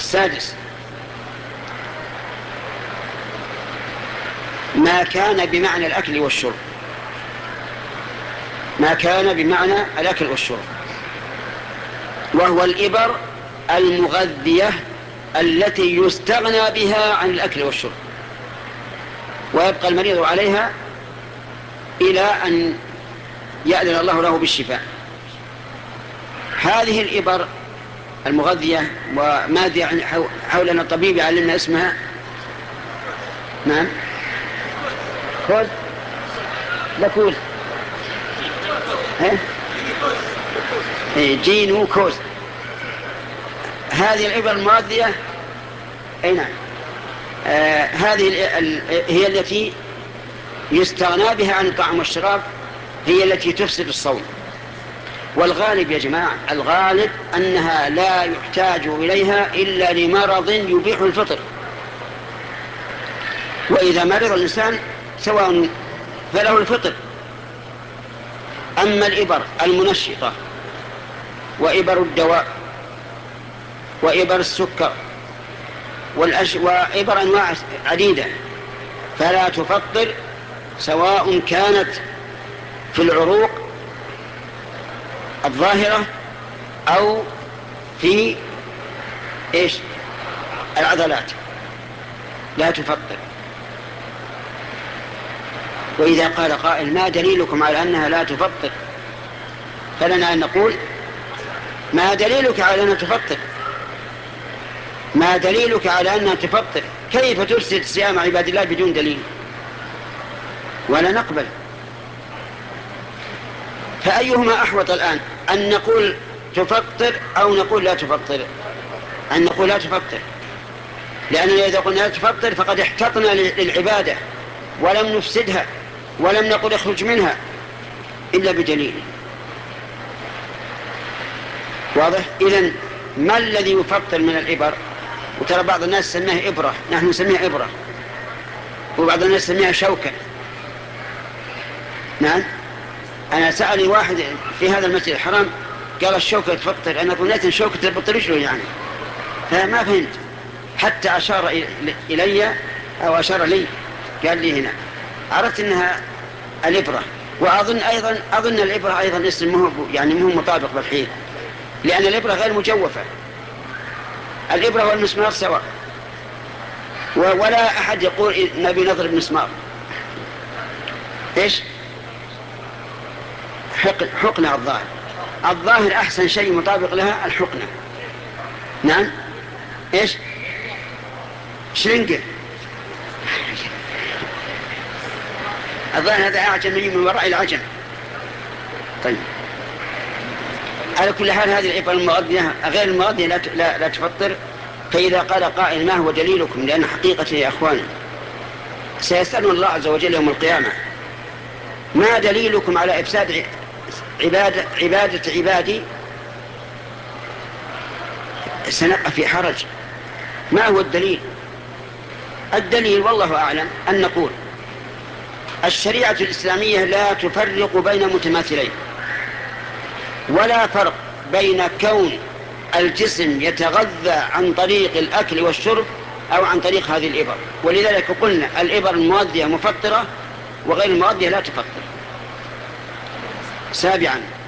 السادس: ما كان بمعنى الأكل والشرب. ما كان بمعنى الأكل والشرب، وهو الإبر المغذية التي يستغنى بها عن الأكل والشرب، ويبقى المريض عليها إلى أن يأذن الله له بالشفاء. هذه الإبر المغذية، وماذا حولنا الطبيب يعلمنا اسمها؟ نعم، كوز، لكوز، جينو كوز. هذه الإبر المغذية، أي نعم، هذه هي التي يستغنى بها عن الطعام والشراب، هي التي تفسد الصوم. والغالب يا جماعة، الغالب أنها لا يحتاج إليها إلا لمرض يبيح الفطر، وإذا مرض الإنسان سواء فله الفطر. أما الإبر المنشطة وإبر الدواء وإبر السكر وإبر أنواع عديدة فلا تفطر، سواء كانت في العروق الظاهرة أو في العضلات، لا تفطر. وإذا قال قائل: ما دليلكم على أنها لا تفطر؟ فلنا أن نقول: ما دليلك على أنها تفطر؟ ما دليلك على أنها تفطر؟ كيف تفسد صيام عباد الله بدون دليل؟ ولا نقبل. فأيهما أحوط الآن، أن نقول تفطر أو نقول لا تفطر؟ أن نقول لا تفطر، لأننا إذا قلنا لا تفطر فقد احتطنا للعبادة ولم نفسدها، ولم نقل اخرج منها إلا بدليل واضح. إذن ما الذي يفطر من الإبر؟ وترى بعض الناس سميها إبرة، نحن نسميها إبرة، وبعض الناس سميها شوكة. نعم، أنا سألني واحد في هذا المسجد الحرام قال: الشوكة تفطر. أنا قلت: الشوكة تفطر شنو يعني؟ فما فهمت، حتى أشار إلي أو أشار لي، قال لي هنا، عرفت أنها الإبرة. وأظن الإبرة أيضا اسم يعني مو مطابق بالحين، لأن الإبرة غير مجوفة. الإبرة والمسمار سواء، ولا أحد يقول نبي نضرب مسمار. إيش؟ حقنة الظاهر أحسن شيء مطابق لها الحقنة. نعم، إيش؟ شرنجة. الظاهر هذا أعجمي من وراء العجم. طيب، على كل حال هذه الإبرة المغذية غير المغذية لا تفطر. فإذا قال قائل: ما هو دليلكم؟ لأن حقيقة يا أخوانا سيسألون الله عز وجل يوم القيامة: ما دليلكم على إفساد عبادة عبادي؟ سنبقى في حرج. ما هو الدليل؟ الدليل والله أعلم أن نقول: الشريعة الإسلامية لا تفرق بين متماثلين، ولا فرق بين كون الجسم يتغذى عن طريق الأكل والشرب أو عن طريق هذه الإبر. ولذلك قلنا: الإبر المغذية مفطرة، وغير المغذية لا تفطر. سابعا: